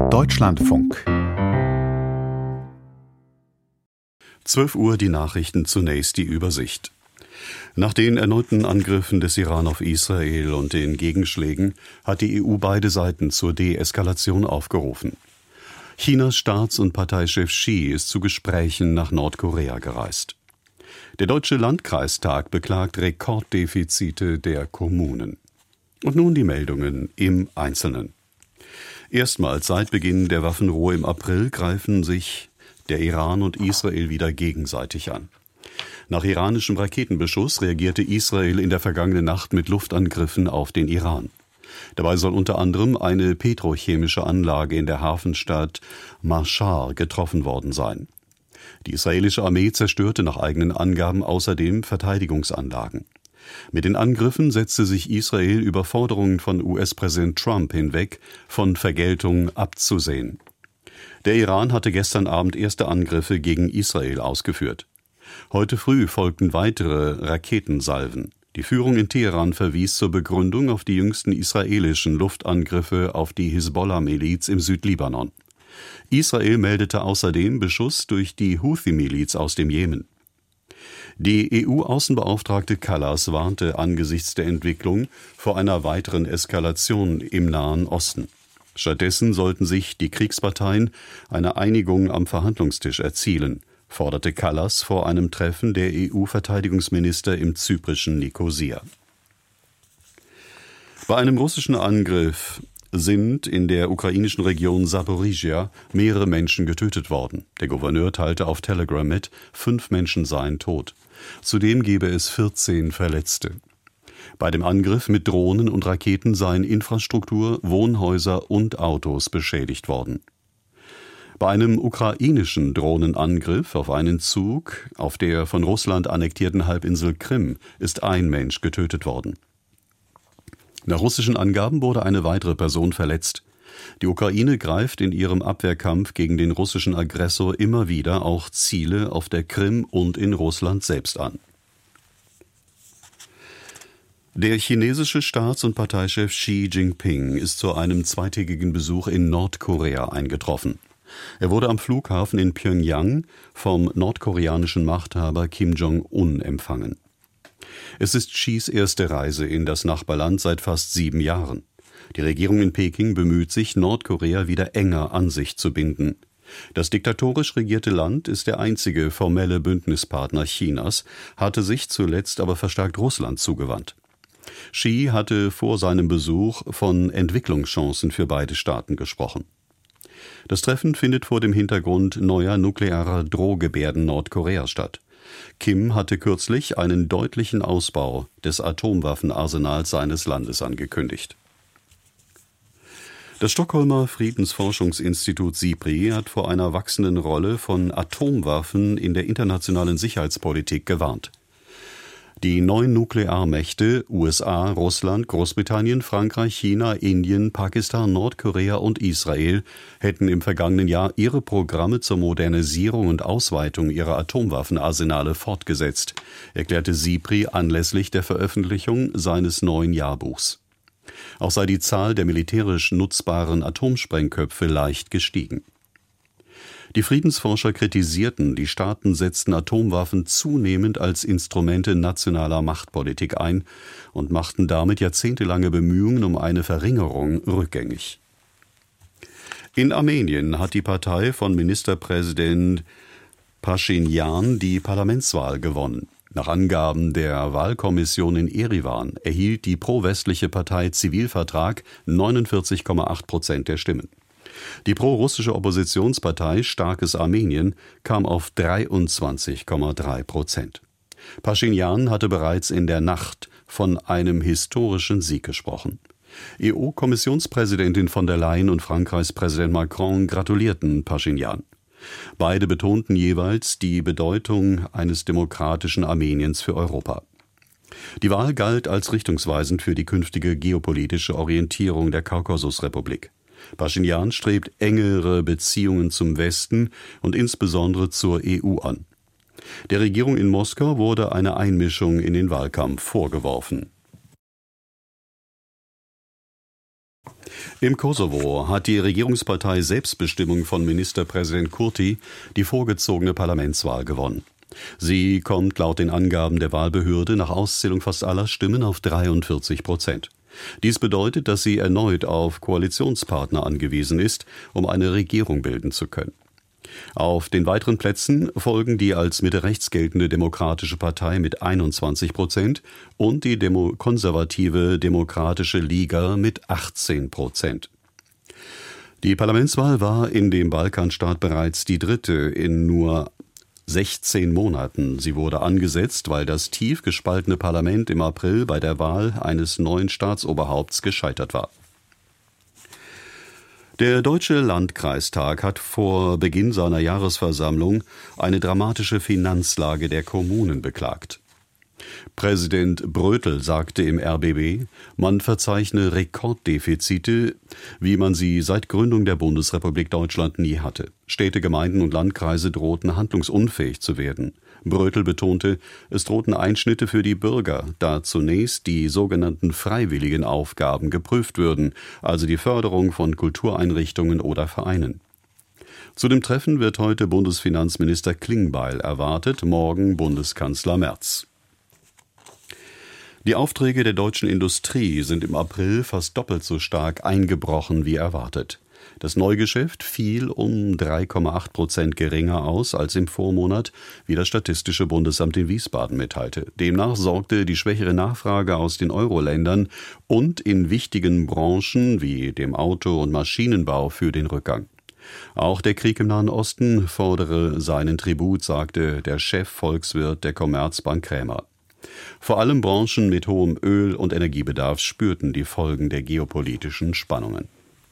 Deutschlandfunk. 12 Uhr die Nachrichten, zunächst die Übersicht. Nach den erneuten Angriffen des Iran auf Israel und den Gegenschlägen hat die EU beide Seiten zur Deeskalation aufgerufen. Chinas Staats- und Parteichef Xi ist zu Gesprächen nach Nordkorea gereist. Der Deutsche Landkreistag beklagt Rekorddefizite der Kommunen. Und nun die Meldungen im Einzelnen. Erstmals seit Beginn der Waffenruhe im April greifen sich der Iran und Israel wieder gegenseitig an. Nach iranischem Raketenbeschuss reagierte Israel in der vergangenen Nacht mit Luftangriffen auf den Iran. Dabei soll unter anderem eine petrochemische Anlage in der Hafenstadt Mashhad getroffen worden sein. Die israelische Armee zerstörte nach eigenen Angaben außerdem Verteidigungsanlagen. Mit den Angriffen setzte sich Israel über Forderungen von US-Präsident Trump hinweg, von Vergeltung abzusehen. Der Iran hatte gestern Abend erste Angriffe gegen Israel ausgeführt. Heute früh folgten weitere Raketensalven. Die Führung in Teheran verwies zur Begründung auf die jüngsten israelischen Luftangriffe auf die Hisbollah-Miliz im Südlibanon. Israel meldete außerdem Beschuss durch die Houthi-Miliz aus dem Jemen. Die EU-Außenbeauftragte Kallas warnte angesichts der Entwicklung vor einer weiteren Eskalation im Nahen Osten. Stattdessen sollten sich die Kriegsparteien eine Einigung am Verhandlungstisch erzielen, forderte Kallas vor einem Treffen der EU-Verteidigungsminister im zyprischen Nikosia. Bei einem russischen Angriff sind in der ukrainischen Region Saporizhia mehrere Menschen getötet worden. Der Gouverneur teilte auf Telegram mit, 5 Menschen seien tot. Zudem gebe es 14 Verletzte. Bei dem Angriff mit Drohnen und Raketen seien Infrastruktur, Wohnhäuser und Autos beschädigt worden. Bei einem ukrainischen Drohnenangriff auf einen Zug auf der von Russland annektierten Halbinsel Krim ist ein Mensch getötet worden. Nach russischen Angaben wurde eine weitere Person verletzt. Die Ukraine greift in ihrem Abwehrkampf gegen den russischen Aggressor immer wieder auch Ziele auf der Krim und in Russland selbst an. Der chinesische Staats- und Parteichef Xi Jinping ist zu einem zweitägigen Besuch in Nordkorea eingetroffen. Er wurde am Flughafen in Pjöngjang vom nordkoreanischen Machthaber Kim Jong-un empfangen. Es ist Xis erste Reise in das Nachbarland seit fast 7 Jahren. Die Regierung in Peking bemüht sich, Nordkorea wieder enger an sich zu binden. Das diktatorisch regierte Land ist der einzige formelle Bündnispartner Chinas, hatte sich zuletzt aber verstärkt Russland zugewandt. Xi hatte vor seinem Besuch von Entwicklungschancen für beide Staaten gesprochen. Das Treffen findet vor dem Hintergrund neuer nuklearer Drohgebärden Nordkoreas statt. Kim hatte kürzlich einen deutlichen Ausbau des Atomwaffenarsenals seines Landes angekündigt. Das Stockholmer Friedensforschungsinstitut SIPRI hat vor einer wachsenden Rolle von Atomwaffen in der internationalen Sicherheitspolitik gewarnt. Die 9 Nuklearmächte USA, Russland, Großbritannien, Frankreich, China, Indien, Pakistan, Nordkorea und Israel hätten im vergangenen Jahr ihre Programme zur Modernisierung und Ausweitung ihrer Atomwaffenarsenale fortgesetzt, erklärte SIPRI anlässlich der Veröffentlichung seines neuen Jahrbuchs. Auch sei die Zahl der militärisch nutzbaren Atomsprengköpfe leicht gestiegen. Die Friedensforscher kritisierten, die Staaten setzten Atomwaffen zunehmend als Instrumente nationaler Machtpolitik ein und machten damit jahrzehntelange Bemühungen um eine Verringerung rückgängig. In Armenien hat die Partei von Ministerpräsident Paschinjan die Parlamentswahl gewonnen. Nach Angaben der Wahlkommission in Erivan erhielt die pro-westliche Partei Zivilvertrag 49,8% der Stimmen. Die pro-russische Oppositionspartei Starkes Armenien kam auf 23,3%. Paschinjan hatte bereits in der Nacht von einem historischen Sieg gesprochen. EU-Kommissionspräsidentin von der Leyen und Frankreichs Präsident Macron gratulierten Paschinjan. Beide betonten jeweils die Bedeutung eines demokratischen Armeniens für Europa. Die Wahl galt als richtungsweisend für die künftige geopolitische Orientierung der Kaukasusrepublik. Paschinjan strebt engere Beziehungen zum Westen und insbesondere zur EU an. Der Regierung in Moskau wurde eine Einmischung in den Wahlkampf vorgeworfen. Im Kosovo hat die Regierungspartei Selbstbestimmung von Ministerpräsident Kurti die vorgezogene Parlamentswahl gewonnen. Sie kommt laut den Angaben der Wahlbehörde nach Auszählung fast aller Stimmen auf 43%. Dies bedeutet, dass sie erneut auf Koalitionspartner angewiesen ist, um eine Regierung bilden zu können. Auf den weiteren Plätzen folgen die als Mitte-rechts geltende Demokratische Partei mit 21% und die konservative Demokratische Liga mit 18%. Die Parlamentswahl war in dem Balkanstaat bereits die dritte in nur 16 Monaten. Sie wurde angesetzt, weil das tief gespaltene Parlament im April bei der Wahl eines neuen Staatsoberhaupts gescheitert war. Der Deutsche Landkreistag hat vor Beginn seiner Jahresversammlung eine dramatische Finanzlage der Kommunen beklagt. Präsident Brötel sagte im RBB, man verzeichne Rekorddefizite, wie man sie seit Gründung der Bundesrepublik Deutschland nie hatte. Städte, Gemeinden und Landkreise drohten handlungsunfähig zu werden. Brötel betonte, es drohten Einschnitte für die Bürger, da zunächst die sogenannten freiwilligen Aufgaben geprüft würden, also die Förderung von Kultureinrichtungen oder Vereinen. Zu dem Treffen wird heute Bundesfinanzminister Klingbeil erwartet, morgen Bundeskanzler Merz. Die Aufträge der deutschen Industrie sind im April fast doppelt so stark eingebrochen wie erwartet. Das Neugeschäft fiel um 3,8% geringer aus als im Vormonat, wie das Statistische Bundesamt in Wiesbaden mitteilte. Demnach sorgte die schwächere Nachfrage aus den Euro-Ländern und in wichtigen Branchen wie dem Auto- und Maschinenbau für den Rückgang. Auch der Krieg im Nahen Osten fordere seinen Tribut, sagte der Chefvolkswirt der Commerzbank Krämer. Vor allem Branchen mit hohem Öl- und Energiebedarf spürten die Folgen der geopolitischen Spannungen.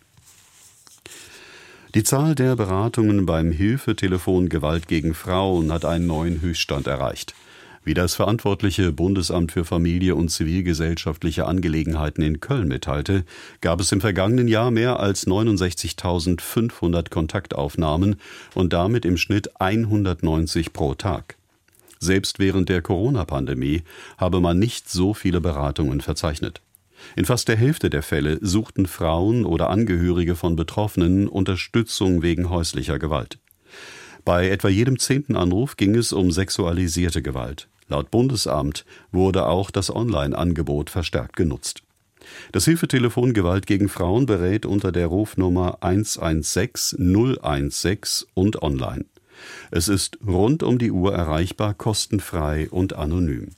Die Zahl der Beratungen beim Hilfetelefon Gewalt gegen Frauen hat einen neuen Höchststand erreicht. Wie das verantwortliche Bundesamt für Familie und zivilgesellschaftliche Angelegenheiten in Köln mitteilte, gab es im vergangenen Jahr mehr als 69.500 Kontaktaufnahmen und damit im Schnitt 190 pro Tag. Selbst während der Corona-Pandemie habe man nicht so viele Beratungen verzeichnet. In fast der Hälfte der Fälle suchten Frauen oder Angehörige von Betroffenen Unterstützung wegen häuslicher Gewalt. Bei etwa jedem 10. Anruf ging es um sexualisierte Gewalt. Laut Bundesamt wurde auch das Online-Angebot verstärkt genutzt. Das Hilfetelefon Gewalt gegen Frauen berät unter der Rufnummer 116 016 und online. Es ist rund um die Uhr erreichbar, kostenfrei und anonym.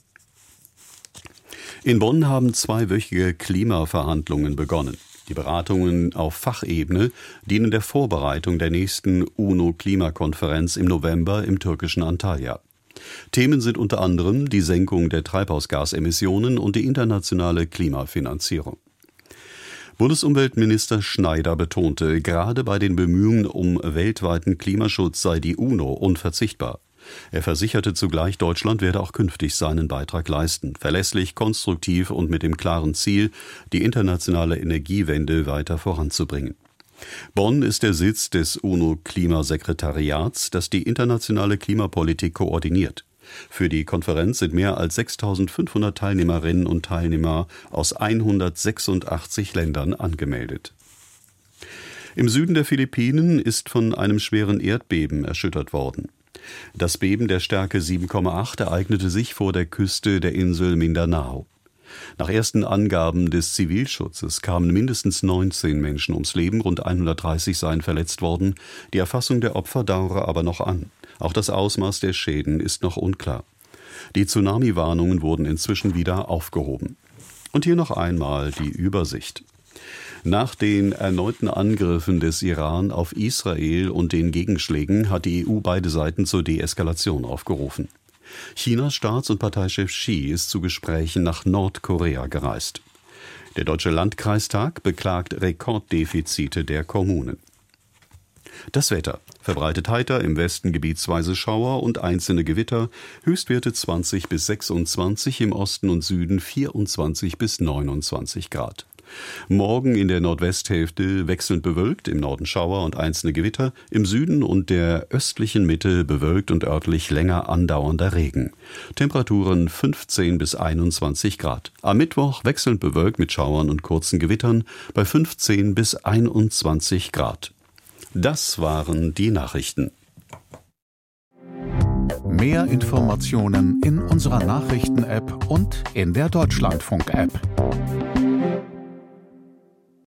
In Bonn haben zweiwöchige Klimaverhandlungen begonnen. Die Beratungen auf Fachebene dienen der Vorbereitung der nächsten UNO-Klimakonferenz im November im türkischen Antalya. Themen sind unter anderem die Senkung der Treibhausgasemissionen und die internationale Klimafinanzierung. Bundesumweltminister Schneider betonte, gerade bei den Bemühungen um weltweiten Klimaschutz sei die UNO unverzichtbar. Er versicherte zugleich, Deutschland werde auch künftig seinen Beitrag leisten, verlässlich, konstruktiv und mit dem klaren Ziel, die internationale Energiewende weiter voranzubringen. Bonn ist der Sitz des UNO-Klimasekretariats, das die internationale Klimapolitik koordiniert. Für die Konferenz sind mehr als 6.500 Teilnehmerinnen und Teilnehmer aus 186 Ländern angemeldet. Im Süden der Philippinen ist von einem schweren Erdbeben erschüttert worden. Das Beben der Stärke 7,8 ereignete sich vor der Küste der Insel Mindanao. Nach ersten Angaben des Zivilschutzes kamen mindestens 19 Menschen ums Leben, rund 130 seien verletzt worden. Die Erfassung der Opfer dauere aber noch an. Auch das Ausmaß der Schäden ist noch unklar. Die Tsunami-Warnungen wurden inzwischen wieder aufgehoben. Und hier noch einmal die Übersicht. Nach den erneuten Angriffen des Iran auf Israel und den Gegenschlägen hat die EU beide Seiten zur Deeskalation aufgerufen. Chinas Staats- und Parteichef Xi ist zu Gesprächen nach Nordkorea gereist. Der Deutsche Landkreistag beklagt Rekorddefizite der Kommunen. Das Wetter: verbreitet heiter, im Westen gebietsweise Schauer und einzelne Gewitter, Höchstwerte 20 bis 26, im Osten und Süden 24 bis 29 Grad. Morgen in der Nordwesthälfte wechselnd bewölkt, im Norden Schauer und einzelne Gewitter, im Süden und der östlichen Mitte bewölkt und örtlich länger andauernder Regen. Temperaturen 15 bis 21 Grad. Am Mittwoch wechselnd bewölkt mit Schauern und kurzen Gewittern bei 15 bis 21 Grad. Das waren die Nachrichten. Mehr Informationen in unserer Nachrichten-App und in der Deutschlandfunk-App.